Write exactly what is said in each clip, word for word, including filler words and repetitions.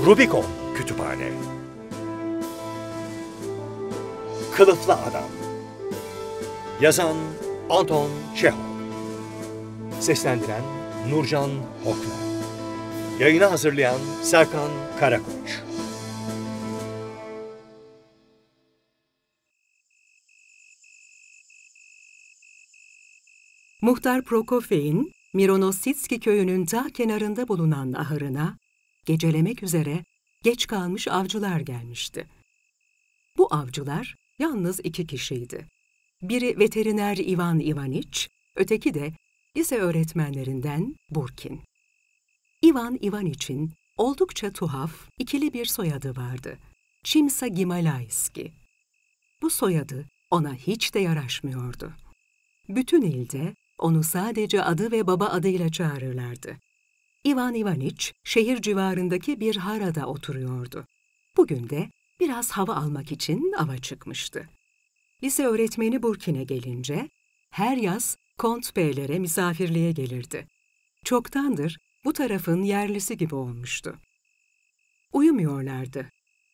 Rubicon Kütüphane. Kılıflı Adam. Yazan Anton Çehov. Seslendiren Nurcan Hoklar. Yayını hazırlayan Serkan Karakoç. Muhtar Prokofyev'in Mironositski köyünün ta kenarında bulunan ahırına gecelemek üzere geç kalmış avcılar gelmişti. Bu avcılar yalnız iki kişiydi. Biri veteriner Ivan Ivaniç, öteki de lise öğretmenlerinden Burkin. Ivan Ivaniç'in oldukça tuhaf, ikili bir soyadı vardı. Çimsa-Gimalayski. Bu soyadı ona hiç de yaraşmıyordu. Bütün ilde onu sadece adı ve baba adıyla çağırırlardı. Ivan Ivaniç, şehir civarındaki bir harada oturuyordu. Bugün de biraz hava almak için ava çıkmıştı. Lise öğretmeni Burkin'e gelince, her yaz Kont Beylere misafirliğe gelirdi. Çoktandır bu tarafın yerlisi gibi olmuştu. Uyumuyorlardı.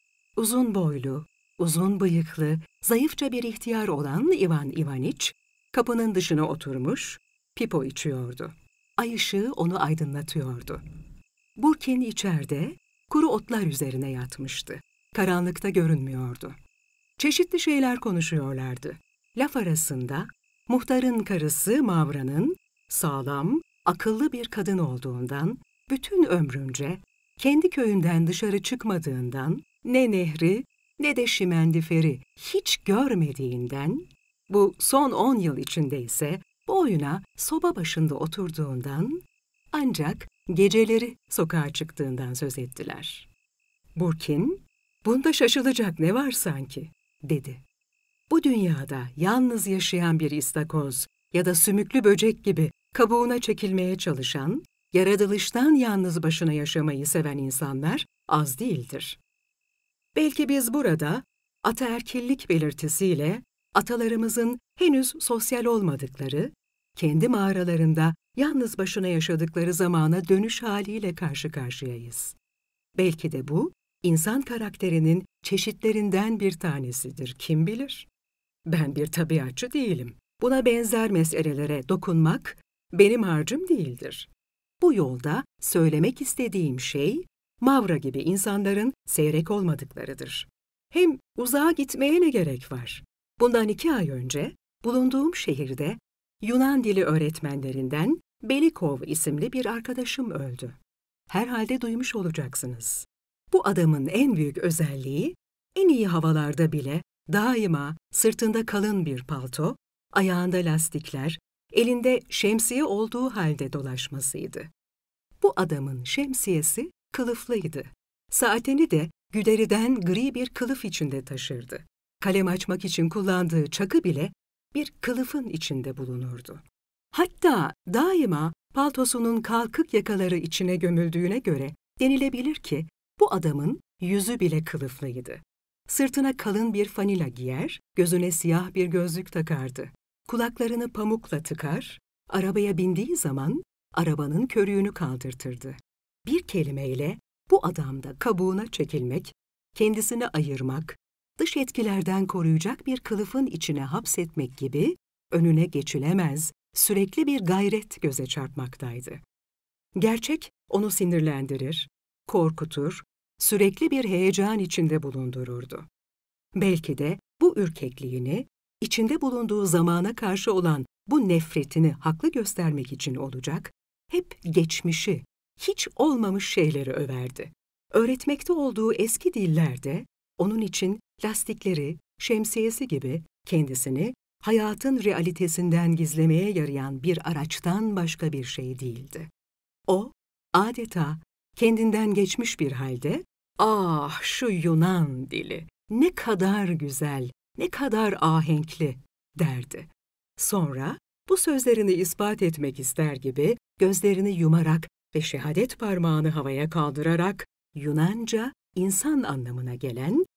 Uzun boylu, uzun bıyıklı, zayıfça bir ihtiyar olan Ivan Ivaniç, kapının dışına oturmuş, pipo içiyordu. Ay ışığı onu aydınlatıyordu. Burkin içeride, kuru otlar üzerine yatmıştı. Karanlıkta görünmüyordu. Çeşitli şeyler konuşuyorlardı. Laf arasında, muhtarın karısı Mavra'nın sağlam, akıllı bir kadın olduğundan, bütün ömrünce kendi köyünden dışarı çıkmadığından, ne nehri ne de şimendiferi hiç görmediğinden, bu son on yıl içinde ise boyuna soba başında oturduğundan, ancak geceleri sokağa çıktığından söz ettiler. Burkin, "Bunda şaşılacak ne var sanki?" dedi. Bu dünyada yalnız yaşayan bir istakoz ya da sümüklü böcek gibi kabuğuna çekilmeye çalışan, yaratılıştan yalnız başına yaşamayı seven insanlar az değildir. Belki biz burada ataerkillik belirtisiyle atalarımızın henüz sosyal olmadıkları, kendi mağaralarında yalnız başına yaşadıkları zamana dönüş haliyle karşı karşıyayız. Belki de bu, insan karakterinin çeşitlerinden bir tanesidir, kim bilir? Ben bir tabiatçı değilim. Buna benzer meselelere dokunmak benim harcım değildir. Bu yolda söylemek istediğim şey, Mavra gibi insanların seyrek olmadıklarıdır. Hem uzağa gitmeye ne gerek var? Bundan iki ay önce bulunduğum şehirde Yunan dili öğretmenlerinden Belikov isimli bir arkadaşım öldü. Herhalde duymuş olacaksınız. Bu adamın en büyük özelliği, en iyi havalarda bile daima sırtında kalın bir palto, ayağında lastikler, elinde şemsiye olduğu halde dolaşmasıydı. Bu adamın şemsiyesi kılıflıydı. Saatini de güderiden gri bir kılıf içinde taşırdı. Kalem açmak için kullandığı çakı bile bir kılıfın içinde bulunurdu. Hatta daima paltosunun kalkık yakaları içine gömüldüğüne göre denilebilir ki bu adamın yüzü bile kılıflıydı. Sırtına kalın bir fanila giyer, gözüne siyah bir gözlük takardı. Kulaklarını pamukla tıkar, arabaya bindiği zaman arabanın körüğünü kaldırtırdı. Bir kelimeyle bu adamda kabuğuna çekilmek, kendisini ayırmak, dış etkilerden koruyacak bir kılıfın içine hapsetmek gibi önüne geçilemez, sürekli bir gayret göze çarpmaktaydı. Gerçek onu sinirlendirir, korkutur, sürekli bir heyecan içinde bulundururdu. Belki de bu ürkekliğini, içinde bulunduğu zamana karşı olan bu nefretini haklı göstermek için olacak, hep geçmişi, hiç olmamış şeyleri överdi. Öğretmekte olduğu eski dillerde onun için lastikleri, şemsiyesi gibi kendisini hayatın realitesinden gizlemeye yarayan bir araçtan başka bir şey değildi. O, adeta kendinden geçmiş bir halde, "Ah şu Yunan dili, ne kadar güzel, ne kadar ahenkli," derdi. Sonra bu sözlerini ispat etmek ister gibi gözlerini yumarak ve şehadet parmağını havaya kaldırarak Yunanca insan anlamına gelen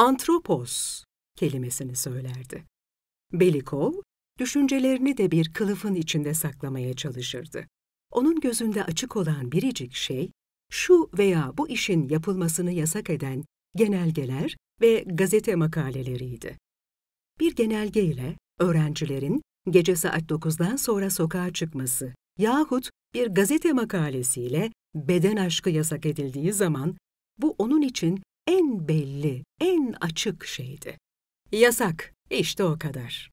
antropos kelimesini söylerdi. Belikov, düşüncelerini de bir kılıfın içinde saklamaya çalışırdı. Onun gözünde açık olan biricik şey, şu veya bu işin yapılmasını yasak eden genelgeler ve gazete makaleleriydi. Bir genelgeyle öğrencilerin gece saat dokuzdan sonra sokağa çıkması yahut bir gazete makalesiyle beden aşkı yasak edildiği zaman bu onun için en belli, en açık şeydi. Yasak, işte o kadar.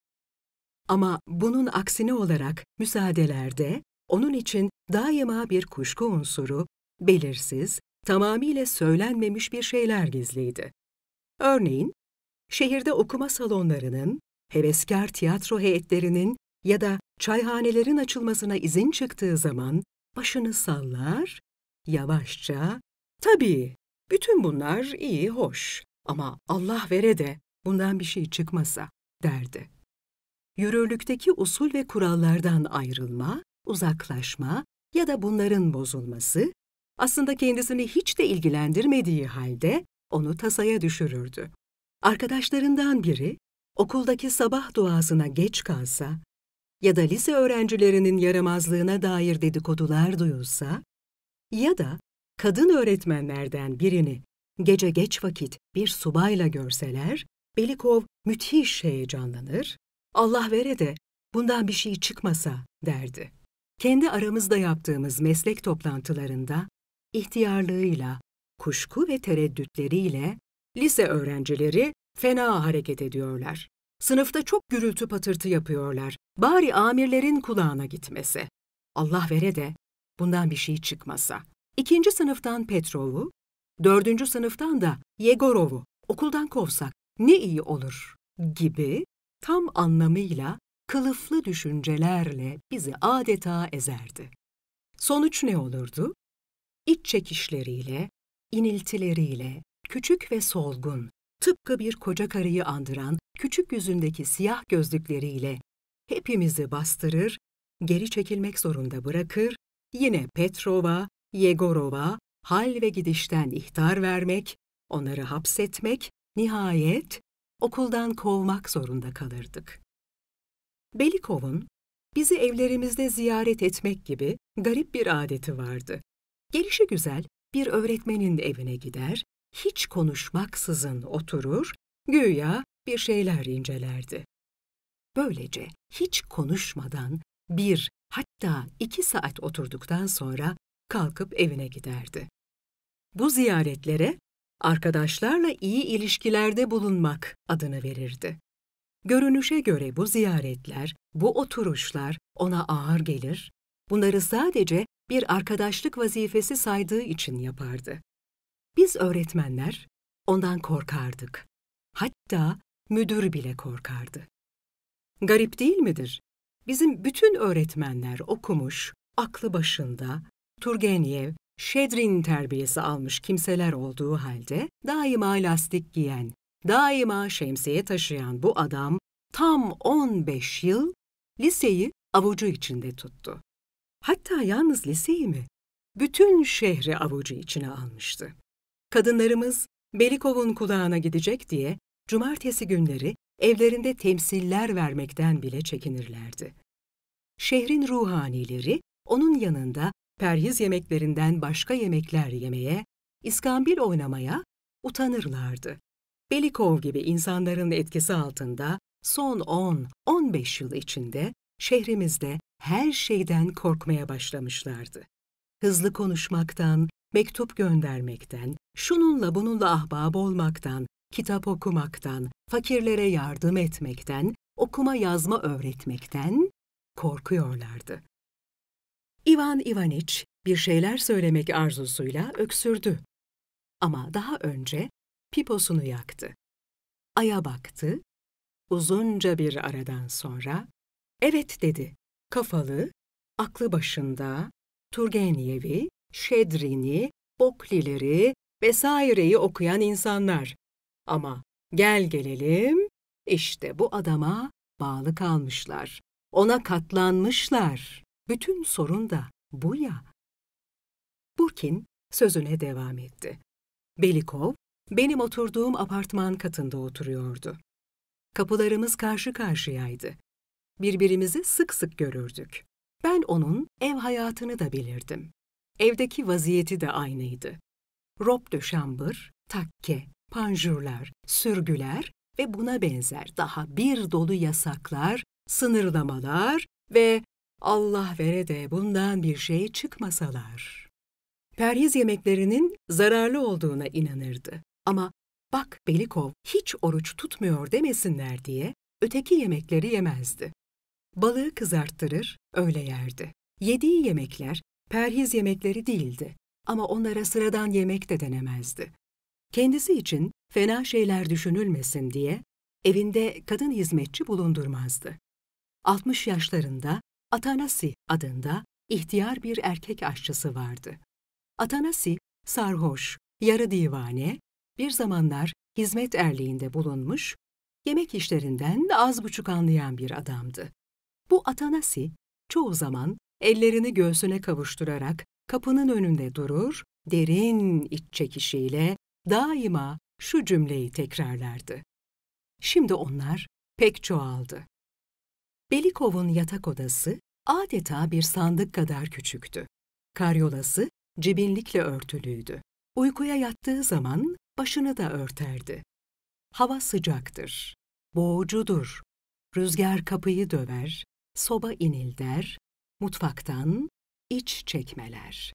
Ama bunun aksine olarak müsaadelerde onun için daima bir kuşku unsuru, belirsiz, tamamıyla söylenmemiş bir şeyler gizliydi. Örneğin, şehirde okuma salonlarının, heveskar tiyatro heyetlerinin ya da çayhanelerin açılmasına izin çıktığı zaman başını sallar, yavaşça, "Tabii, bütün bunlar iyi, hoş ama Allah vere de bundan bir şey çıkmasa," derdi. Yürürlükteki usul ve kurallardan ayrılma, uzaklaşma ya da bunların bozulması, aslında kendisini hiç de ilgilendirmediği halde onu tasaya düşürürdü. Arkadaşlarından biri, okuldaki sabah duasına geç kalsa ya da lise öğrencilerinin yaramazlığına dair dedikodular duyulsa ya da kadın öğretmenlerden birini gece geç vakit bir subayla görseler, Belikov müthiş heyecanlanır, "Allah vere de bundan bir şey çıkmasa," derdi. Kendi aramızda yaptığımız meslek toplantılarında ihtiyarlığıyla, kuşku ve tereddütleriyle lise öğrencileri fena hareket ediyorlar. Sınıfta çok gürültü patırtı yapıyorlar. Bari amirlerin kulağına gitmesi. Allah vere de bundan bir şey çıkmasa. İkinci sınıftan Petrov'u, dördüncü sınıftan da Yegorov'u okuldan kovsak ne iyi olur gibi tam anlamıyla kılıflı düşüncelerle bizi adeta ezerdi. Sonuç ne olurdu? İç çekişleriyle, iniltileriyle, küçük ve solgun, tıpkı bir koca karıyı andıran küçük yüzündeki siyah gözlükleriyle hepimizi bastırır, geri çekilmek zorunda bırakır, yine Petrov'a, Yegorov'a hal ve gidişten ihtar vermek, onları hapsetmek, nihayet okuldan kovmak zorunda kalırdık. Belikov'un bizi evlerimizde ziyaret etmek gibi garip bir adeti vardı. Gelişigüzel bir öğretmenin evine gider, hiç konuşmaksızın oturur, güya bir şeyler incelerdi. Böylece hiç konuşmadan bir, hatta iki saat oturduktan sonra kalkıp evine giderdi. Bu ziyaretlere arkadaşlarla iyi ilişkilerde bulunmak adını verirdi. Görünüşe göre bu ziyaretler, bu oturuşlar ona ağır gelir, bunları sadece bir arkadaşlık vazifesi saydığı için yapardı. Biz öğretmenler ondan korkardık. Hatta müdür bile korkardı. Garip değil midir? Bizim bütün öğretmenler okumuş, aklı başında, Turgenev, Şedrin terbiyesi almış kimseler olduğu halde daima lastik giyen, daima şemsiye taşıyan bu adam tam on beş yıl liseyi avucu içinde tuttu. Hatta yalnız liseyi mi? Bütün şehri avucu içine almıştı. Kadınlarımız Belikov'un kulağına gidecek diye cumartesi günleri evlerinde temsiller vermekten bile çekinirlerdi. Şehrin ruhanileri onun yanında perhiz yemeklerinden başka yemekler yemeye, iskambil oynamaya utanırlardı. Belikov gibi insanların etkisi altında son on on beş yıl içinde şehrimizde her şeyden korkmaya başlamışlardı. Hızlı konuşmaktan, mektup göndermekten, şununla bununla ahbap olmaktan, kitap okumaktan, fakirlere yardım etmekten, okuma yazma öğretmekten korkuyorlardı. İvan İvaniç bir şeyler söylemek arzusuyla öksürdü. Ama daha önce piposunu yaktı. Aya baktı, uzunca bir aradan sonra, evet dedi, kafalı, aklı başında, Turgenev'i, Şedrin'i, Boklileri vesaireyi okuyan insanlar. Ama gel gelelim, işte bu adama bağlı kalmışlar, ona katlanmışlar. Bütün sorun da bu ya. Burkin sözüne devam etti. Belikov, benim oturduğum apartman katında oturuyordu. Kapılarımız karşı karşıyaydı. Birbirimizi sık sık görürdük. Ben onun ev hayatını da bilirdim. Evdeki vaziyeti de aynıydı. Robe de chambre, takke, panjurlar, sürgüler ve buna benzer daha bir dolu yasaklar, sınırlamalar ve Allah vere de bundan bir şey çıkmasalar. Perhiz yemeklerinin zararlı olduğuna inanırdı. Ama bak Belikov hiç oruç tutmuyor demesinler diye öteki yemekleri yemezdi. Balığı kızarttırır, öyle yerdi. Yediği yemekler perhiz yemekleri değildi ama onlara sıradan yemek de denemezdi. Kendisi için fena şeyler düşünülmesin diye evinde kadın hizmetçi bulundurmazdı. altmış yaşlarında Atanasi adında ihtiyar bir erkek aşçısı vardı. Atanasi, sarhoş, yarı divane, bir zamanlar hizmet erliğinde bulunmuş, yemek işlerinden az buçuk anlayan bir adamdı. Bu Atanasi, çoğu zaman ellerini göğsüne kavuşturarak kapının önünde durur, derin iç çekişiyle daima şu cümleyi tekrarlardı. Şimdi onlar pek çoğaldı. Belikov'un yatak odası adeta bir sandık kadar küçüktü. Karyolası cibinlikle örtülüydü. Uykuya yattığı zaman başını da örterdi. Hava sıcaktır, boğucudur. Rüzgar kapıyı döver, soba inilder, mutfaktan iç çekmeler,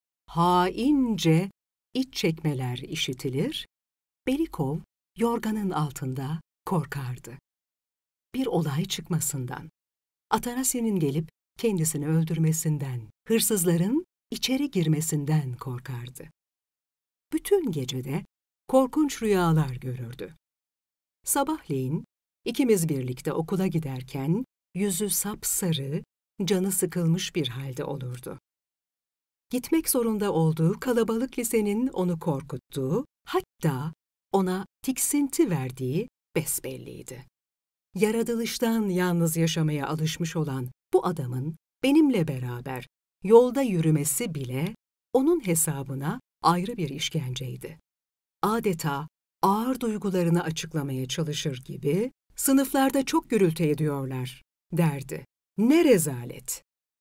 haince iç çekmeler işitilir. Belikov yorganın altında korkardı. Bir olay çıkmasından, Atanasi'nin gelip kendisini öldürmesinden, hırsızların içeri girmesinden korkardı. Bütün gecede korkunç rüyalar görürdü. Sabahleyin ikimiz birlikte okula giderken yüzü sapsarı, canı sıkılmış bir halde olurdu. Gitmek zorunda olduğu kalabalık lisenin onu korkuttuğu, hatta ona tiksinti verdiği besbelliydi. Yaratılıştan yalnız yaşamaya alışmış olan bu adamın benimle beraber yolda yürümesi bile onun hesabına ayrı bir işkenceydi. Adeta ağır duygularını açıklamaya çalışır gibi, sınıflarda çok gürültü ediyorlar, derdi. Ne rezalet!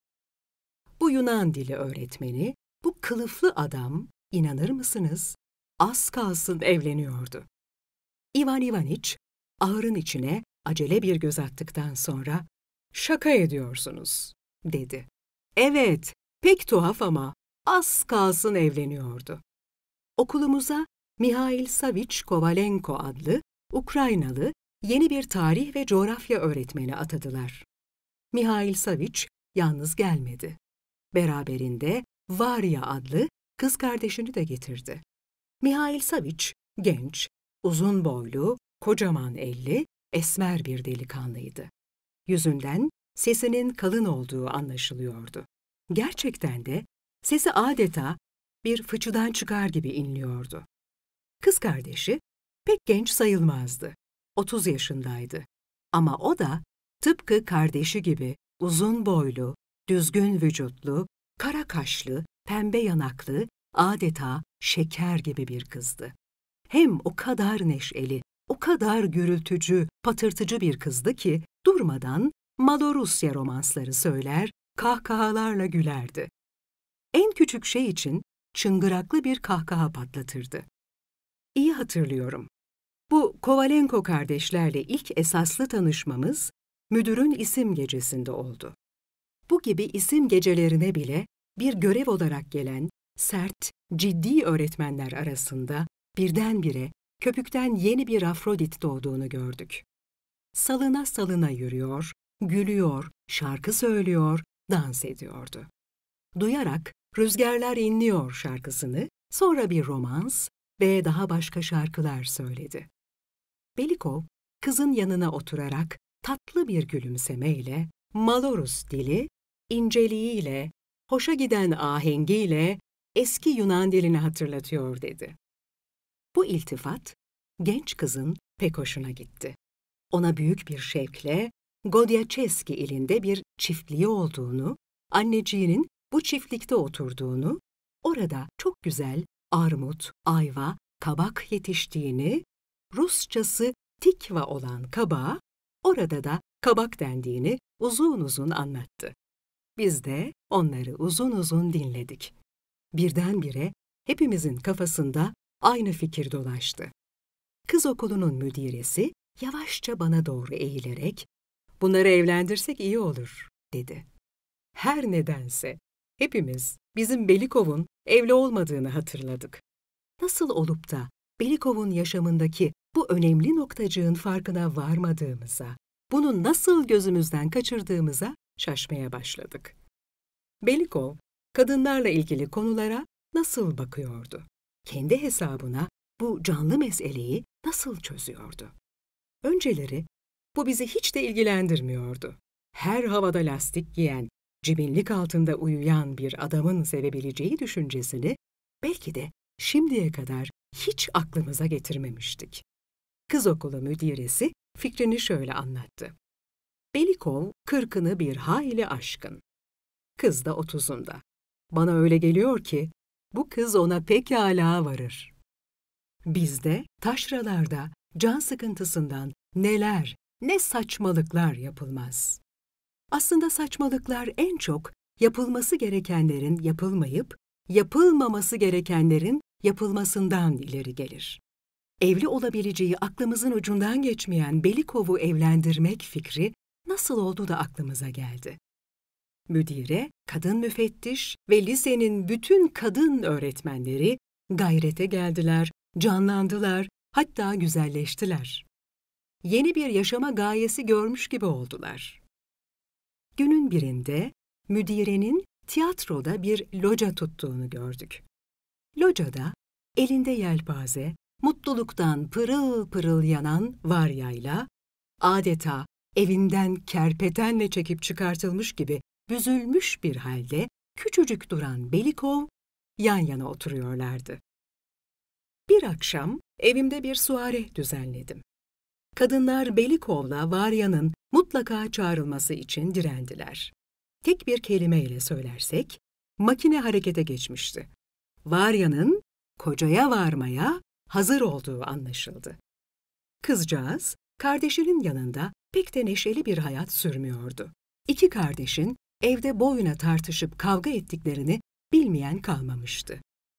Bu Yunan dili öğretmeni, bu kılıflı adam, inanır mısınız, az kalsın evleniyordu. İvan İvaniç, ahırın içine acele bir göz attıktan sonra, "Şaka ediyorsunuz," dedi. Evet, pek tuhaf ama az kalsın evleniyordu. Okulumuza Mihail Saviç Kovalenko adlı Ukraynalı yeni bir tarih ve coğrafya öğretmeni atadılar. Mihail Saviç yalnız gelmedi. Beraberinde Varya adlı kız kardeşini de getirdi. Mihail Saviç genç, uzun boylu, kocaman elli, esmer bir delikanlıydı. Yüzünden sesinin kalın olduğu anlaşılıyordu. Gerçekten de sesi adeta bir fıçıdan çıkar gibi inliyordu. Kız kardeşi pek genç sayılmazdı. otuz yaşındaydı. Ama o da tıpkı kardeşi gibi uzun boylu, düzgün vücutlu, kara kaşlı, pembe yanaklı, adeta şeker gibi bir kızdı. Hem o kadar neşeli, o kadar gürültücü, patırtıcı bir kızdı ki durmadan Malorusya romansları söyler, kahkahalarla gülerdi. En küçük şey için çıngıraklı bir kahkaha patlatırdı. İyi hatırlıyorum. Bu Kovalenko kardeşlerle ilk esaslı tanışmamız müdürün isim gecesinde oldu. Bu gibi isim gecelerine bile bir görev olarak gelen sert, ciddi öğretmenler arasında birdenbire köpükten yeni bir Afrodit doğduğunu gördük. Salına salına yürüyor, gülüyor, şarkı söylüyor, dans ediyordu. Duyarak "Rüzgarlar inliyor" şarkısını, sonra bir romans ve daha başka şarkılar söyledi. Belikov, kızın yanına oturarak tatlı bir gülümsemeyle, Malorus dili, inceliğiyle, hoşa giden ahengiyle eski Yunan dilini hatırlatıyor dedi. Bu iltifat, genç kızın pek hoşuna gitti. Ona büyük bir şevkle Godyaçeski ilinde bir çiftliği olduğunu, anneciğinin bu çiftlikte oturduğunu, orada çok güzel armut, ayva, kabak yetiştiğini, Rusçası tikva olan kabağa, orada da kabak dendiğini uzun uzun anlattı. Biz de onları uzun uzun dinledik. Birdenbire hepimizin kafasında aynı fikir dolaştı. Kız okulunun müdiresi yavaşça bana doğru eğilerek, "Bunları evlendirsek iyi olur," dedi. Her nedense hepimiz bizim Belikov'un evli olmadığını hatırladık. Nasıl olup da Belikov'un yaşamındaki bu önemli noktacığın farkına varmadığımıza, bunu nasıl gözümüzden kaçırdığımıza şaşmaya başladık. Belikov, kadınlarla ilgili konulara nasıl bakıyordu? Kendi hesabına bu canlı meseleyi nasıl çözüyordu? Önceleri bu bizi hiç de ilgilendirmiyordu. Her havada lastik giyen, cibinlik altında uyuyan bir adamın sevebileceği düşüncesini belki de şimdiye kadar hiç aklımıza getirmemiştik. Kız okulu müdiresi fikrini şöyle anlattı. Belikov kırkını bir hayli aşkın. Kız da otuzunda. Bana öyle geliyor ki bu kız ona pekâlâ varır. Bizde taşralarda can sıkıntısından neler, ne saçmalıklar yapılmaz. Aslında saçmalıklar en çok yapılması gerekenlerin yapılmayıp, yapılmaması gerekenlerin yapılmasından ileri gelir. Evli olabileceği aklımızın ucundan geçmeyen Belikov'u evlendirmek fikri nasıl oldu da aklımıza geldi? Müdire, kadın müfettiş ve lisenin bütün kadın öğretmenleri gayrete geldiler, canlandılar, hatta güzelleştiler. Yeni bir yaşama gayesi görmüş gibi oldular. Günün birinde müdirenin tiyatroda bir loca tuttuğunu gördük. Locada elinde yelpaze, mutluluktan pırıl pırıl yanan Varya'yla, adeta evinden kerpetenle çekip çıkartılmış gibi büzülmüş bir halde küçücük duran Belikov yan yana oturuyorlardı. Bir akşam evimde bir suare düzenledim. Kadınlar Belikov'la Varya'nın mutlaka çağrılması için direndiler. Tek bir kelimeyle söylersek, makine harekete geçmişti. Varya'nın kocaya varmaya hazır olduğu anlaşıldı. Kızcağız, kardeşinin yanında pek de neşeli bir hayat sürmüyordu. İki kardeşin evde boyuna tartışıp kavga ettiklerini bilmeyen kalmamıştı.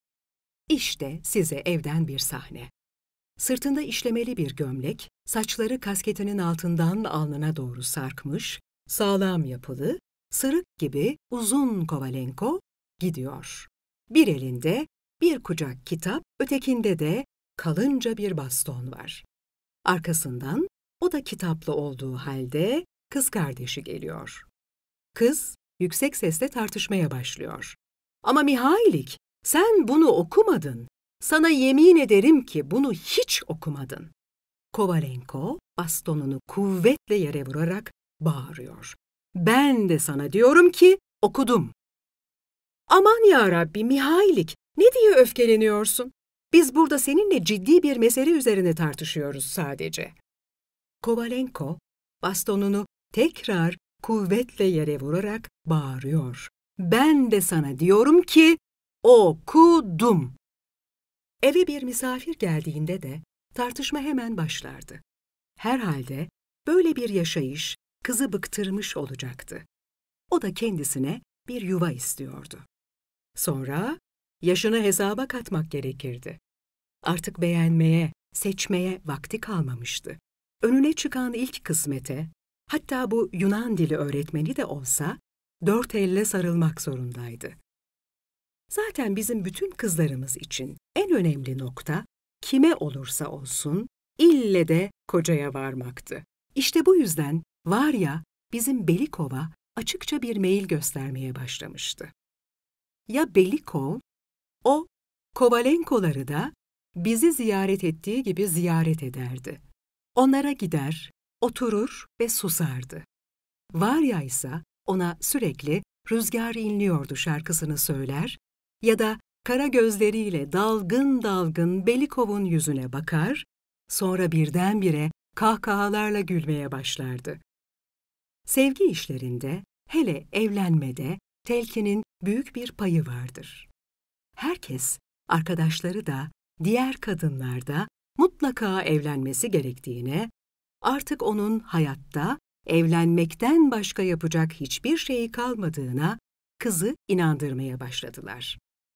İşte size evden bir sahne. Sırtında işlemeli bir gömlek, saçları kasketinin altından alnına doğru sarkmış, sağlam yapılı, sırık gibi uzun Kovalenko gidiyor. Bir elinde bir kucak kitap, ötekinde de kalınca bir baston var. Arkasından o da kitaplı olduğu halde kız kardeşi geliyor. Kız yüksek sesle tartışmaya başlıyor. "Ama Mihailik, sen bunu okumadın. Sana yemin ederim ki bunu hiç okumadın." Kovalenko bastonunu kuvvetle yere vurarak bağırıyor. "Ben de sana diyorum ki okudum." "Aman yarabbi Mihailik, ne diye öfkeleniyorsun? Biz burada seninle ciddi bir mesele üzerine tartışıyoruz sadece." Kovalenko bastonunu tekrar kuvvetle yere vurarak bağırıyor. "Ben de sana diyorum ki okudum." Eve bir misafir geldiğinde de tartışma hemen başlardı. Herhalde böyle bir yaşayış kızı bıktırmış olacaktı. O da kendisine bir yuva istiyordu. Sonra yaşını hesaba katmak gerekirdi. Artık beğenmeye, seçmeye vakti kalmamıştı. Önüne çıkan ilk kısmete, hatta bu Yunan dili öğretmeni de olsa, dört elle sarılmak zorundaydı. Zaten bizim bütün kızlarımız için en önemli nokta, kime olursa olsun, ille de kocaya varmaktı. İşte bu yüzden Varya bizim Belikov'a açıkça bir meyil göstermeye başlamıştı. Ya Belikov, o Kovalenkoları da bizi ziyaret ettiği gibi ziyaret ederdi. Onlara gider, oturur ve susardı. Varya ise ona sürekli "Rüzgar inliyordu" şarkısını söyler ya da kara gözleriyle dalgın dalgın Belikov'un yüzüne bakar, sonra birdenbire kahkahalarla gülmeye başlardı. Sevgi işlerinde, hele evlenmede telkinin büyük bir payı vardır. Herkes, arkadaşları da, diğer kadınlar da mutlaka evlenmesi gerektiğine, artık onun hayatta evlenmekten başka yapacak hiçbir şeyi kalmadığına kızı inandırmaya başladılar.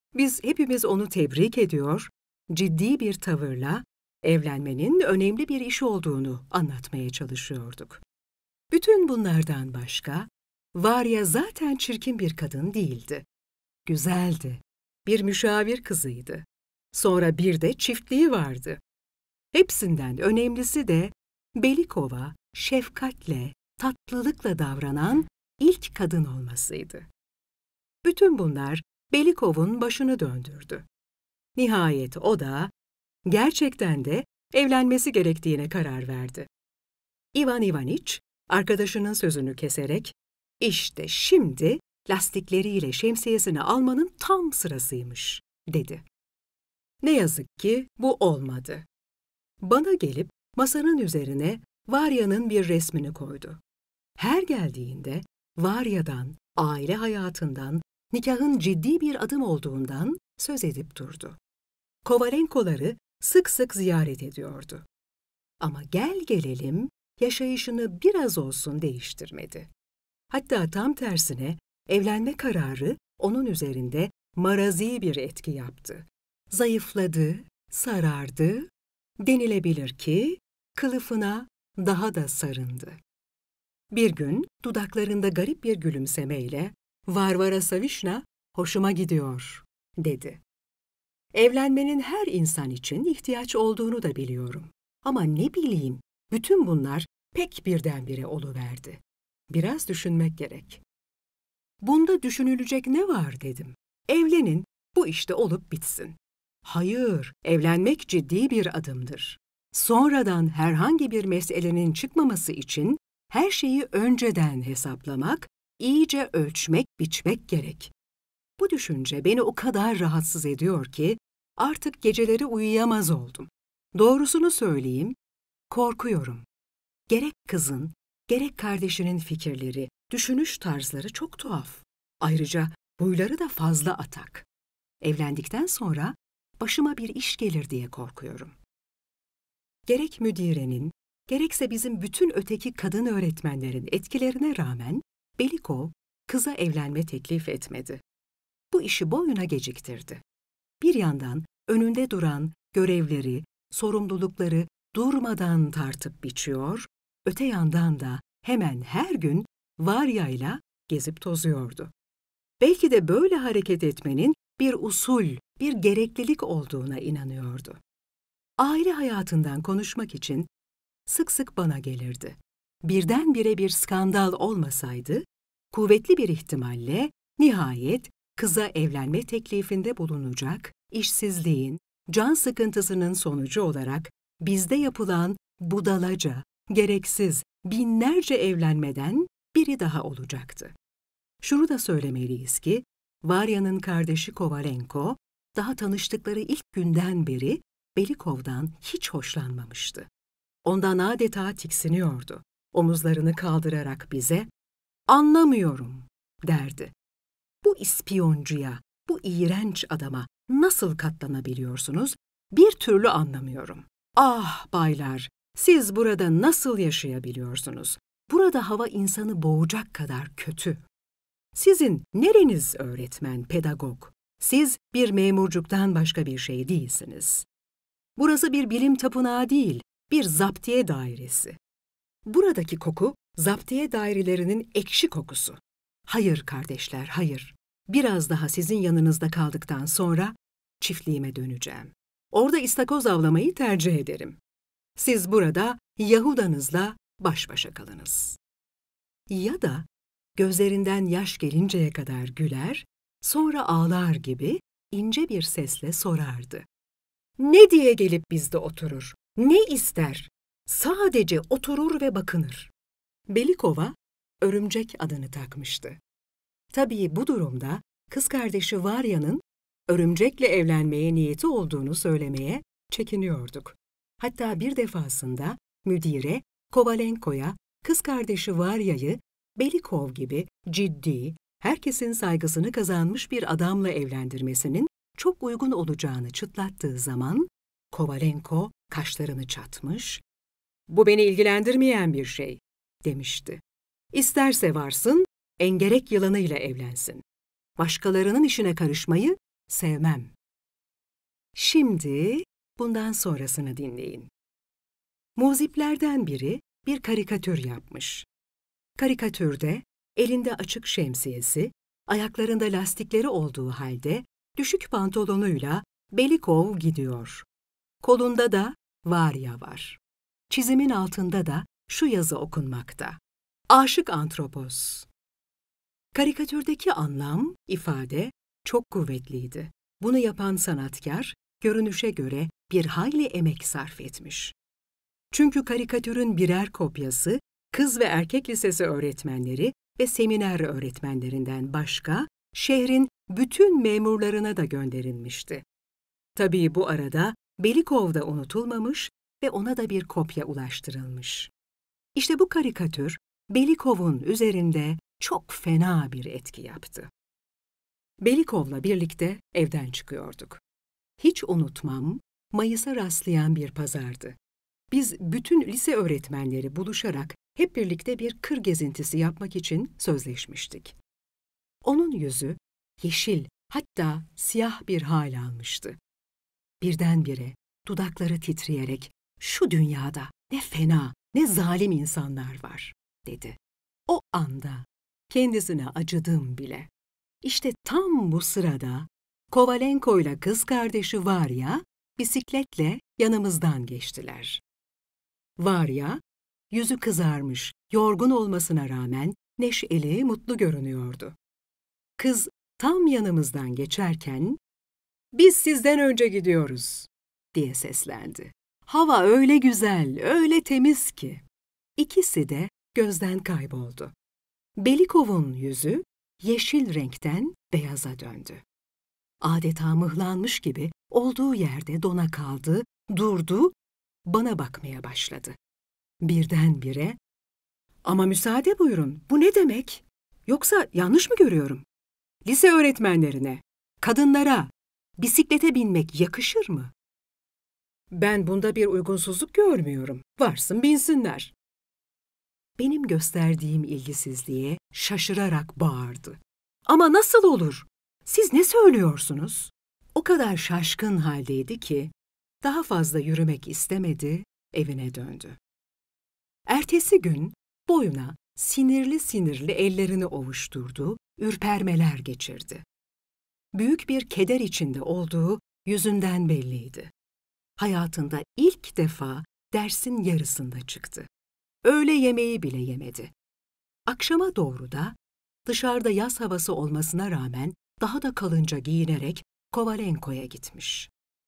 Biz hepimiz onu tebrik ediyor, ciddi bir tavırla evlenmenin önemli bir iş olduğunu anlatmaya çalışıyorduk. Bütün bunlardan başka, Varya zaten çirkin bir kadın değildi. Güzeldi, bir müşavir kızıydı. Sonra bir de çiftliği vardı. Hepsinden önemlisi de Belikova şefkatle, tatlılıkla davranan ilk kadın olmasıydı. Bütün bunlar Belikov'un başını döndürdü. Nihayet o da gerçekten de evlenmesi gerektiğine karar verdi. Ivan Ivaniç, arkadaşının sözünü keserek, "İşte şimdi lastikleriyle şemsiyesini almanın tam sırasıymış," dedi. Ne yazık ki bu olmadı. Bana gelip masanın üzerine Varya'nın bir resmini koydu. Her geldiğinde Varya'dan, aile hayatından, nikahın ciddi bir adım olduğundan söz edip durdu. Kovalenkoları sık sık ziyaret ediyordu. Ama gel gelelim yaşayışını biraz olsun değiştirmedi. Hatta tam tersine evlenme kararı onun üzerinde marazi bir etki yaptı. Zayıfladı, sarardı, denilebilir ki kılıfına daha da sarındı. Bir gün dudaklarında garip bir gülümsemeyle "Varvara Savişna, hoşuma gidiyor," dedi. Evlenmenin her insan için ihtiyaç olduğunu da biliyorum. Ama ne bileyim, bütün bunlar pek birdenbire oluverdi. Biraz düşünmek gerek. Bunda düşünülecek ne var dedim. Evlenin, bu işte olup bitsin. Hayır, evlenmek ciddi bir adımdır. Sonradan herhangi bir meselenin çıkmaması için her şeyi önceden hesaplamak, iyice ölçmek, biçmek gerek. Bu düşünce beni o kadar rahatsız ediyor ki artık geceleri uyuyamaz oldum. Doğrusunu söyleyeyim, korkuyorum. Gerek kızın, gerek kardeşinin fikirleri, düşünüş tarzları çok tuhaf. Ayrıca huyları da fazla atak. Evlendikten sonra başıma bir iş gelir diye korkuyorum. Gerek müdirenin, gerekse bizim bütün öteki kadın öğretmenlerin etkilerine rağmen Belikov kıza evlenme teklif etmedi. Bu işi boyuna geciktirdi. Bir yandan önünde duran görevleri, sorumlulukları durmadan tartıp biçiyor, öte yandan da hemen her gün Varya'yla gezip tozuyordu. Belki de böyle hareket etmenin bir usul, bir gereklilik olduğuna inanıyordu. Aile hayatından konuşmak için sık sık bana gelirdi. Birdenbire bir skandal olmasaydı, kuvvetli bir ihtimalle nihayet kıza evlenme teklifinde bulunacak, işsizliğin, can sıkıntısının sonucu olarak bizde yapılan budalaca, gereksiz, binlerce evlenmeden biri daha olacaktı. Şunu da söylemeliyiz ki, Varya'nın kardeşi Kovalenko, daha tanıştıkları ilk günden beri Belikov'dan hiç hoşlanmamıştı. Ondan adeta tiksiniyordu. Omuzlarını kaldırarak bize, "Anlamıyorum," derdi. "Bu ispiyoncuya, bu iğrenç adama nasıl katlanabiliyorsunuz? Bir türlü anlamıyorum. Ah baylar, siz burada nasıl yaşayabiliyorsunuz? Burada hava insanı boğacak kadar kötü. Sizin nereniz öğretmen, pedagog? Siz bir memurcuktan başka bir şey değilsiniz. Burası bir bilim tapınağı değil, bir zaptiye dairesi. Buradaki koku, zaptiye dairelerinin ekşi kokusu. Hayır kardeşler, hayır. Biraz daha sizin yanınızda kaldıktan sonra çiftliğime döneceğim. Orada istakoz avlamayı tercih ederim. Siz burada Yahudanızla baş başa kalınız." Ya da gözlerinden yaş gelinceye kadar güler, sonra ağlar gibi ince bir sesle sorardı. "Ne diye gelip bizde oturur? Ne ister? Sadece oturur ve bakınır." Belikova, Örümcek adını takmıştı. Tabii bu durumda kız kardeşi Varya'nın örümcekle evlenmeye niyeti olduğunu söylemeye çekiniyorduk. Hatta bir defasında müdire Kovalenko'ya kız kardeşi Varya'yı Belikov gibi ciddi, herkesin saygısını kazanmış bir adamla evlendirmesinin çok uygun olacağını çıtlattığı zaman Kovalenko kaşlarını çatmış, "Bu beni ilgilendirmeyen bir şey," demişti. "İsterse varsın, engerek yılanıyla evlensin. Başkalarının işine karışmayı sevmem. Şimdi bundan sonrasını dinleyin. Muziplerden biri bir karikatür yapmış. Karikatürde elinde açık şemsiyesi, ayaklarında lastikleri olduğu halde düşük pantolonuyla Belikov gidiyor. Kolunda da Varya var. Çizimin altında da şu yazı okunmakta: Aşık Antropos. Karikatürdeki anlam, ifade çok kuvvetliydi. Bunu yapan sanatkar, görünüşe göre bir hayli emek sarf etmiş. Çünkü karikatürün birer kopyası, kız ve erkek lisesi öğretmenleri ve seminer öğretmenlerinden başka, şehrin bütün memurlarına da gönderilmişti. Tabii bu arada Belikov da unutulmamış ve ona da bir kopya ulaştırılmış. İşte bu karikatür, Belikov'un üzerinde çok fena bir etki yaptı. Belikov'la birlikte evden çıkıyorduk. Hiç unutmam, Mayıs'a rastlayan bir pazardı. Biz bütün lise öğretmenleri buluşarak hep birlikte bir kır gezintisi yapmak için sözleşmiştik. Onun yüzü yeşil, hatta siyah bir hal almıştı. Birdenbire dudakları titreyerek "Şu dünyada ne fena, ne zalim insanlar var," dedi. O anda kendisine acıdım bile. İşte tam bu sırada Kovalenko ile kız kardeşi Varya bisikletle yanımızdan geçtiler. Varya, yüzü kızarmış, yorgun olmasına rağmen neşeli, mutlu görünüyordu. Kız tam yanımızdan geçerken, "Biz sizden önce gidiyoruz," diye seslendi. Hava öyle güzel, öyle temiz ki. İkisi de gözden kayboldu. Belikov'un yüzü yeşil renkten beyaza döndü. Adeta mıhlanmış gibi olduğu yerde dona kaldı, durdu, bana bakmaya başladı. Birdenbire, "Ama müsaade buyurun, bu ne demek? Yoksa yanlış mı görüyorum? Lise öğretmenlerine, kadınlara bisiklete binmek yakışır mı? Ben bunda bir uygunsuzluk görmüyorum. Varsın binsinler." Benim gösterdiğim ilgisizliğe şaşırarak bağırdı. "Ama nasıl olur? Siz ne söylüyorsunuz?" O kadar şaşkın haldeydi ki daha fazla yürümek istemedi, evine döndü. Ertesi gün boyuna sinirli sinirli ellerini ovuşturdu, ürpermeler geçirdi. Büyük bir keder içinde olduğu yüzünden belliydi. Hayatında ilk defa dersin yarısında çıktı. Öğle yemeği bile yemedi. Akşama doğru da dışarıda yaz havası olmasına rağmen daha da kalınca giyinerek Kovalenko'ya gitmiş.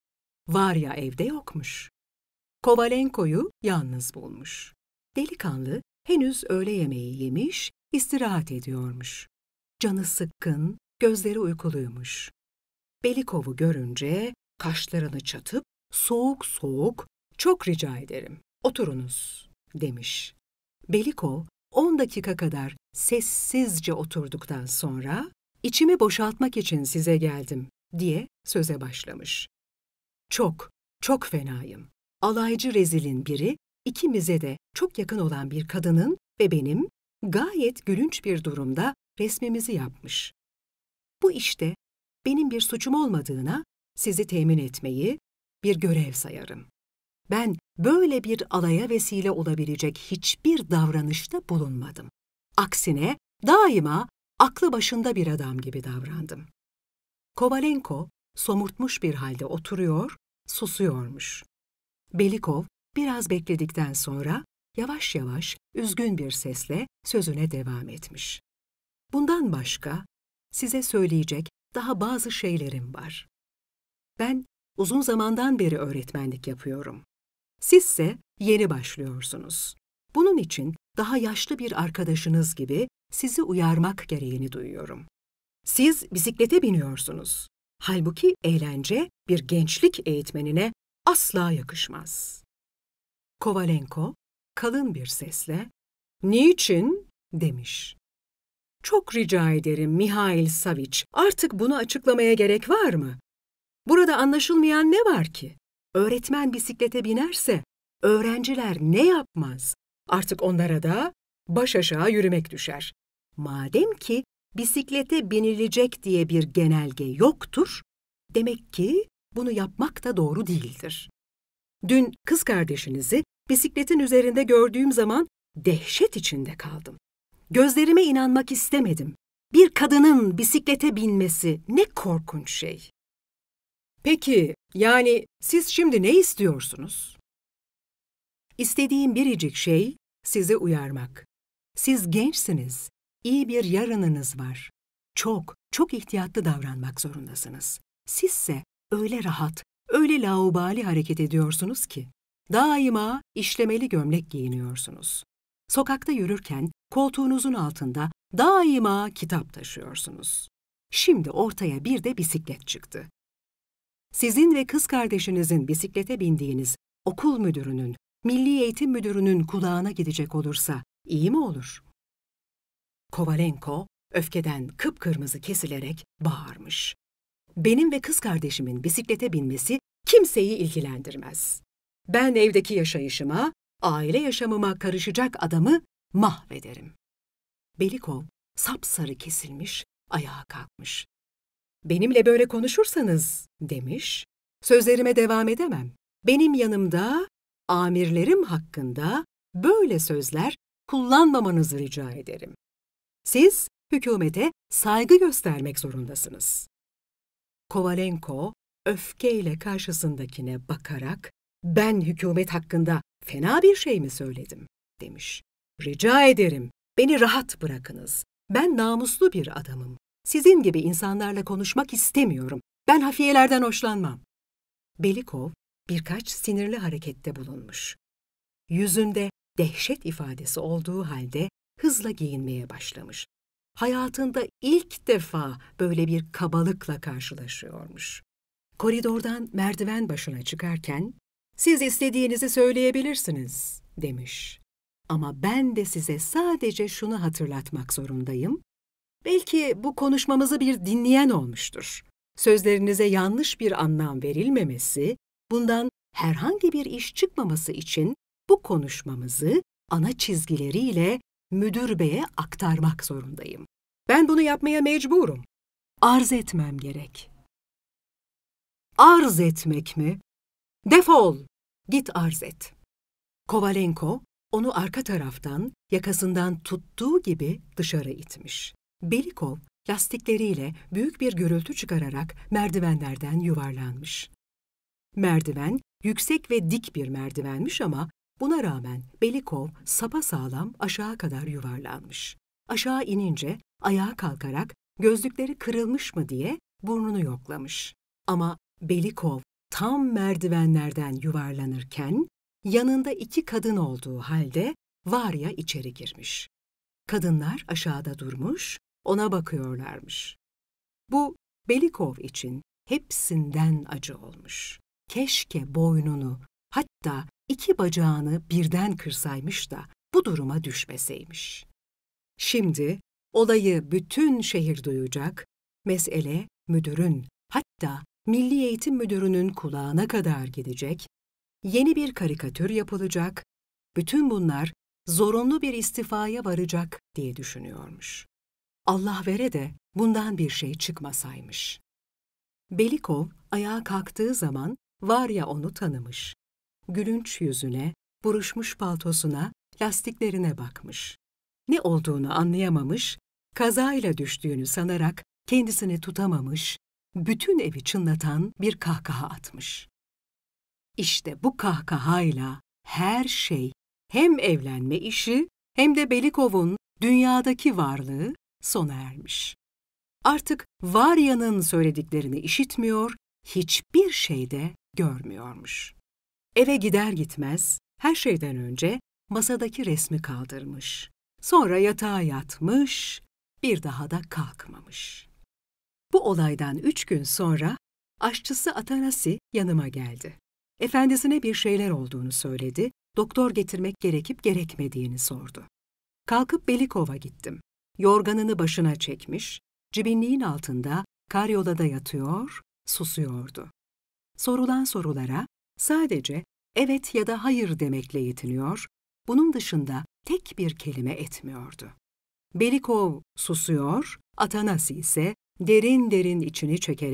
Varya evde yokmuş. Kovalenko'yu yalnız bulmuş. Delikanlı henüz öğle yemeği yemiş, istirahat ediyormuş. Canı sıkkın, gözleri uykuluymuş. Belikov'u görünce kaşlarını çatıp soğuk soğuk "Çok rica ederim, oturunuz," demiş. Belikov on dakika kadar sessizce oturduktan sonra "İçimi boşaltmak için size geldim," diye söze başlamış. "Çok, çok fenayım. Alaycı rezilin biri, ikimize de çok yakın olan bir kadının ve benim gayet gülünç bir durumda resmimizi yapmış. Bu işte benim bir suçum olmadığına sizi temin etmeyi bir görev sayarım. Ben böyle bir alaya vesile olabilecek hiçbir davranışta bulunmadım. Aksine daima aklı başında bir adam gibi davrandım." Kovalenko somurtmuş bir halde oturuyor, susuyormuş. Belikov biraz bekledikten sonra yavaş yavaş üzgün bir sesle sözüne devam etmiş. "Bundan başka size söyleyecek daha bazı şeylerim var. Ben uzun zamandan beri öğretmenlik yapıyorum. Sizse yeni başlıyorsunuz. Bunun için daha yaşlı bir arkadaşınız gibi sizi uyarmak gereğini duyuyorum. Siz bisiklete biniyorsunuz. Halbuki eğlence bir gençlik eğitmenine asla yakışmaz." Kovalenko kalın bir sesle "Niçin?" demiş. "Çok rica ederim Mihail Saviç, artık bunu açıklamaya gerek var mı? Burada anlaşılmayan ne var ki? Öğretmen bisiklete binerse öğrenciler ne yapmaz? Artık onlara da baş aşağı yürümek düşer. Madem ki bisiklete binilecek diye bir genelge yoktur, Demek ki bunu yapmak da doğru değildir. Dün kız kardeşinizi bisikletin üzerinde gördüğüm zaman dehşet içinde kaldım. Gözlerime inanmak istemedim. Bir kadının bisiklete binmesi ne korkunç şey. Peki, yani siz şimdi ne istiyorsunuz? İstediğim biricik şey sizi uyarmak. Siz gençsiniz, iyi bir yarınınız var. Çok, çok ihtiyatlı davranmak zorundasınız. Sizse öyle rahat, öyle laubali hareket ediyorsunuz ki, daima işlemeli gömlek giyiniyorsunuz. Sokakta yürürken koltuğunuzun altında daima kitap taşıyorsunuz. Şimdi ortaya bir de bisiklet çıktı. Sizin ve kız kardeşinizin bisiklete bindiğiniz okul müdürünün, milli eğitim müdürünün kulağına gidecek olursa iyi mi olur? Kovalenko öfkeden kıpkırmızı kesilerek bağırmış. Benim ve kız kardeşimin bisiklete binmesi kimseyi ilgilendirmez. Ben evdeki yaşayışıma, aile yaşamıma karışacak adamı mahvederim. Belikov sapsarı kesilmiş, ayağa kalkmış. Benimle böyle konuşursanız, demiş, sözlerime devam edemem. Benim yanımda, amirlerim hakkında böyle sözler kullanmamanızı rica ederim. Siz hükümete saygı göstermek zorundasınız. Kovalenko öfkeyle karşısındakine bakarak, ben hükümet hakkında fena bir şey mi söyledim, demiş. Rica ederim, beni rahat bırakınız. Ben namuslu bir adamım. Sizin gibi insanlarla konuşmak istemiyorum. Ben hafiyelerden hoşlanmam. Belikov birkaç sinirli harekette bulunmuş. Yüzünde dehşet ifadesi olduğu halde hızla giyinmeye başlamış. Hayatında ilk defa böyle bir kabalıkla karşılaşıyormuş. Koridordan merdiven başına çıkarken, siz istediğinizi söyleyebilirsiniz, demiş. Ama ben de size sadece şunu hatırlatmak zorundayım. Belki bu konuşmamızı bir dinleyen olmuştur. Sözlerinize yanlış bir anlam verilmemesi, bundan herhangi bir iş çıkmaması için bu konuşmamızı ana çizgileriyle müdür beye aktarmak zorundayım. Ben bunu yapmaya mecburum. Arz etmem gerek. Arz etmek mi? Defol! Git arz et. Kovalenko onu arka taraftan yakasından tuttuğu gibi dışarı itmiş. Belikov lastikleriyle büyük bir gürültü çıkararak merdivenlerden yuvarlanmış. Merdiven yüksek ve dik bir merdivenmiş ama buna rağmen Belikov sapasağlam aşağı kadar yuvarlanmış. Aşağı inince ayağa kalkarak gözlükleri kırılmış mı diye burnunu yoklamış. Ama Belikov tam merdivenlerden yuvarlanırken yanında iki kadın olduğu halde Varya içeri girmiş. Kadınlar aşağıda durmuş, ona bakıyorlarmış. Bu Belikov için hepsinden acı olmuş. Keşke boynunu, hatta iki bacağını birden kırsaymış da bu duruma düşmeseymiş. Şimdi olayı bütün şehir duyacak, mesele müdürün, hatta Milli Eğitim Müdürü'nün kulağına kadar gidecek, yeni bir karikatür yapılacak, bütün bunlar zorunlu bir istifaya varacak diye düşünüyormuş. Allah vere de bundan bir şey çıkmasaymış. Belikov ayağa kalktığı zaman Varya onu tanımış. Gülünç yüzüne, buruşmuş paltosuna, lastiklerine bakmış. Ne olduğunu anlayamamış, kazayla düştüğünü sanarak kendisini tutamamış, bütün evi çınlatan bir kahkaha atmış. İşte bu kahkahayla her şey, hem evlenme işi hem de Belikov'un dünyadaki varlığı sona ermiş. Artık Varya'nın söylediklerini işitmiyor, hiçbir şey de görmüyormuş. Eve gider gitmez, her şeyden önce masadaki resmi kaldırmış. Sonra yatağa yatmış, bir daha da kalkmamış. Bu olaydan üç gün sonra aşçısı Atanasi yanıma geldi. Efendisine bir şeyler olduğunu söyledi, doktor getirmek gerekip gerekmediğini sordu. Kalkıp Belikov'a gittim. Yorganını başına çekmiş, cibinliğin altında karyolada yatıyor, susuyordu. Sorulan sorulara sadece evet ya da hayır demekle yetiniyor, bunun dışında tek bir kelime etmiyordu. Belikov susuyor, Atanasi ise derin derin içini çekerek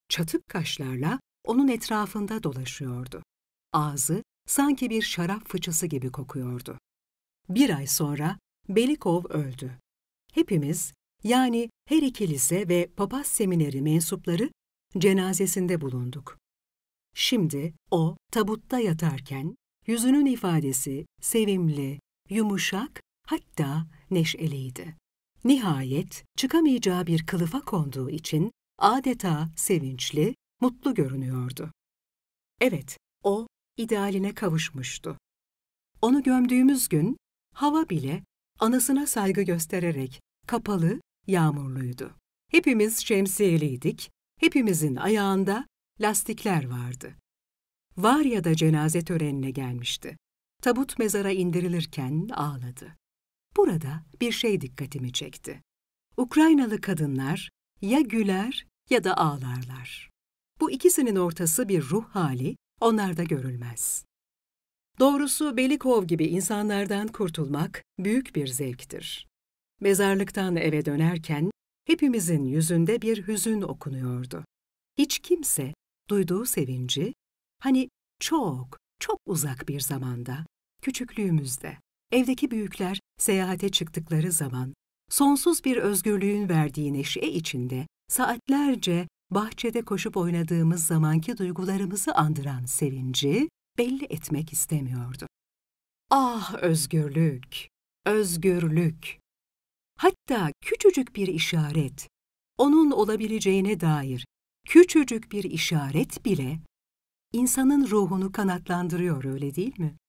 çatık kaşlarla onun etrafında dolaşıyordu. Ağzı sanki bir şarap fıçısı gibi kokuyordu. Bir ay sonra Belikov öldü. Hepimiz, yani her iki lise ve papaz semineri mensupları cenazesinde bulunduk. Şimdi o tabutta yatarken yüzünün ifadesi sevimli, yumuşak, hatta neşeliydi. Nihayet çıkamayacağı bir kılıfa konduğu için adeta sevinçli, mutlu görünüyordu. Evet, o idealine kavuşmuştu. Onu gömdüğümüz gün hava bile anasına saygı göstererek kapalı, yağmurluydu. Hepimiz şemsiyeliydik, hepimizin ayağında lastikler vardı. Varya'da cenaze törenine gelmişti. Tabut mezara indirilirken ağladı. Burada bir şey dikkatimi çekti. Ukraynalı kadınlar ya güler ya da ağlarlar. Bu ikisinin ortası bir ruh hali onlarda görülmez. Doğrusu Belikov gibi insanlardan kurtulmak büyük bir zevktir. Mezarlıktan eve dönerken hepimizin yüzünde bir hüzün okunuyordu. Hiç kimse duyduğu sevinci, hani çok, çok uzak bir zamanda, küçüklüğümüzde, evdeki büyükler seyahate çıktıkları zaman, sonsuz bir özgürlüğün verdiği neşe içinde saatlerce bahçede koşup oynadığımız zamanki duygularımızı andıran sevinci belli etmek istemiyordu. Ah özgürlük, özgürlük! Hatta küçücük bir işaret, onun olabileceğine dair küçücük bir işaret bile insanın ruhunu kanatlandırıyor, öyle değil mi?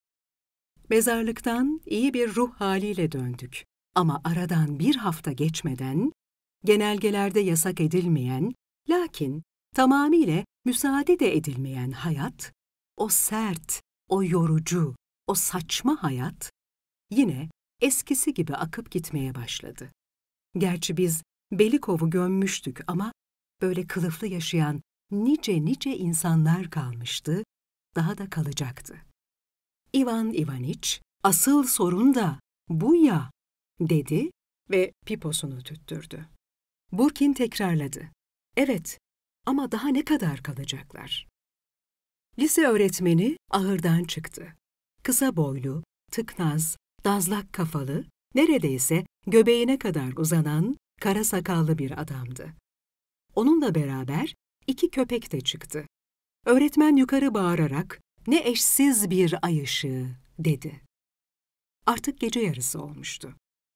Mezarlıktan iyi bir ruh haliyle döndük ama aradan bir hafta geçmeden genelgelerde yasak edilmeyen, lakin tamamıyla müsaade de edilmeyen hayat, o sert, o yorucu, o saçma hayat yine eskisi gibi akıp gitmeye başladı. Gerçi biz Belikov'u gömmüştük ama böyle kılıflı yaşayan nice nice insanlar kalmıştı, daha da kalacaktı. İvan İvaniç, asıl sorun da bu ya, dedi ve piposunu tüttürdü. Burkin tekrarladı. Evet, ama daha ne kadar kalacaklar? Lise öğretmeni ahırdan çıktı. Kısa boylu, tıknaz, dazlak kafalı, neredeyse göbeğine kadar uzanan, kara sakallı bir adamdı. Onunla beraber iki köpek de çıktı. Öğretmen yukarı bağırarak, "Ne eşsiz bir ay ışığı!" dedi. Artık gece yarısı olmuştu.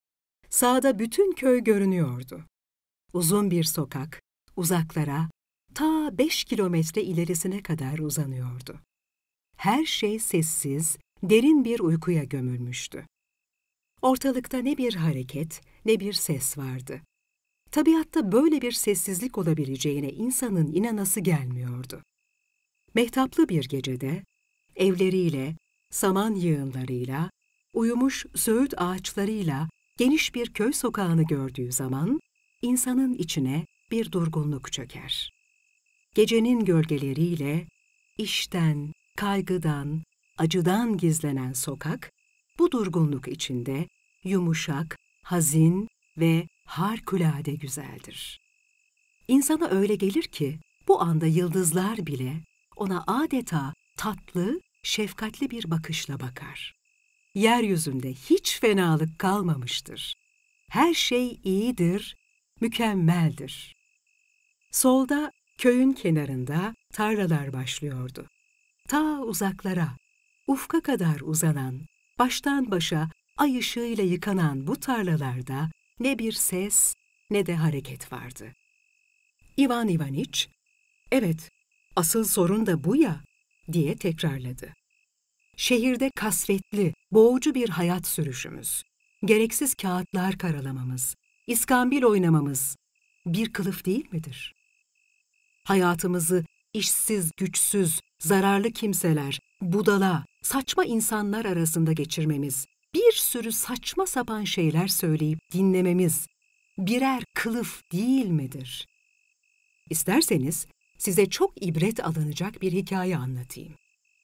Sağda bütün köy görünüyordu. Uzun bir sokak, uzaklara, ta beş kilometre ilerisine kadar uzanıyordu. Her şey sessiz, derin bir uykuya gömülmüştü. Ortalıkta ne bir hareket, ne bir ses vardı. Tabiatta böyle bir sessizlik olabileceğine insanın inanası gelmiyordu. Mehtaplı bir gecede, evleriyle, saman yığınlarıyla, uyumuş söğüt ağaçlarıyla geniş bir köy sokağını gördüğü zaman, insanın içine bir durgunluk çöker. Gecenin gölgeleriyle, işten, kaygıdan, acıdan gizlenen sokak, bu durgunluk içinde yumuşak, hazin ve harikulade güzeldir. İnsana öyle gelir ki, bu anda yıldızlar bile ona adeta tatlı, şefkatli bir bakışla bakar. Yeryüzünde hiç fenalık kalmamıştır. Her şey iyidir, mükemmeldir. Solda, köyün kenarında tarlalar başlıyordu. Ta uzaklara, ufka kadar uzanan, baştan başa ay ışığıyla yıkanan bu tarlalarda ne bir ses ne de hareket vardı. İvan İvaniç, "Evet, asıl sorun da bu ya," diye tekrarladı. Şehirde kasvetli, boğucu bir hayat sürüşümüz, gereksiz kağıtlar karalamamız, iskambil oynamamız bir kılıf değil midir? Hayatımızı işsiz, güçsüz, zararlı kimseler, budala, saçma insanlar arasında geçirmemiz, bir sürü saçma sapan şeyler söyleyip dinlememiz birer kılıf değil midir? İsterseniz size çok ibret alınacak bir hikaye anlatayım.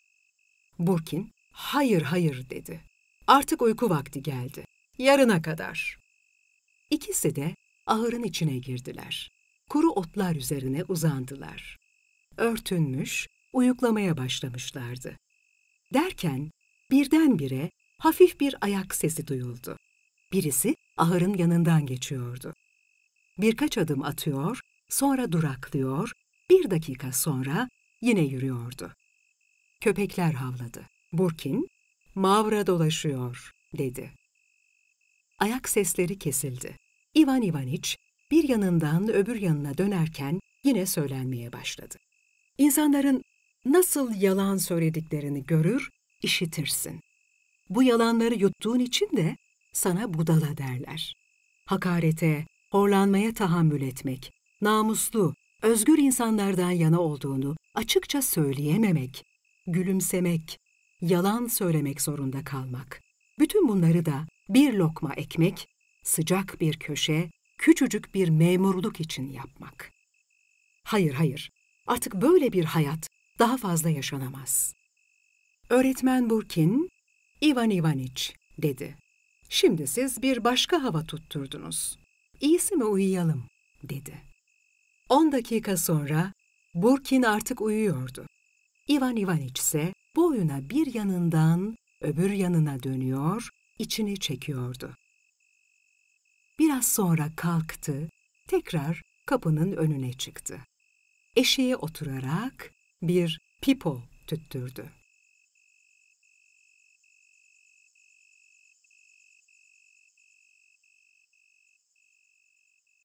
Burkin, "Hayır, hayır," dedi. "Artık uyku vakti geldi. Yarına kadar." İkisi de ahırın içine girdiler. kuru otlar üzerine uzandılar. Örtünmüş, uyuklamaya başlamışlardı. Derken birdenbire hafif bir ayak sesi duyuldu. Birisi ahırın yanından geçiyordu. Birkaç adım atıyor, sonra duraklıyor, bir dakika sonra yine yürüyordu. Köpekler havladı. Burkin, "Mavra dolaşıyor," dedi. Ayak sesleri kesildi. İvan İvaniç bir yanından öbür yanına dönerken yine söylenmeye başladı. İnsanların nasıl yalan söylediklerini görür, işitirsin. Bu yalanları yuttuğun için de sana budala derler. Hakarete, horlanmaya tahammül etmek, namuslu, özgür insanlardan yana olduğunu açıkça söyleyememek, gülümsemek, yalan söylemek zorunda kalmak. Bütün bunları da bir lokma ekmek, sıcak bir köşe, küçücük bir memurluk için yapmak. Hayır, hayır, artık böyle bir hayat daha fazla yaşanamaz. Öğretmen Burkin, "İvan İvaniç," dedi. "Şimdi siz bir başka hava tutturdunuz. İyisi mi uyuyalım?" dedi. On dakika sonra Burkin artık uyuyordu. İvan İvaniç ise boyuna bir yanından öbür yanına dönüyor, içini çekiyordu. Biraz sonra kalktı, tekrar kapının önüne çıktı. Eşiğe oturarak bir pipo tüttürdü.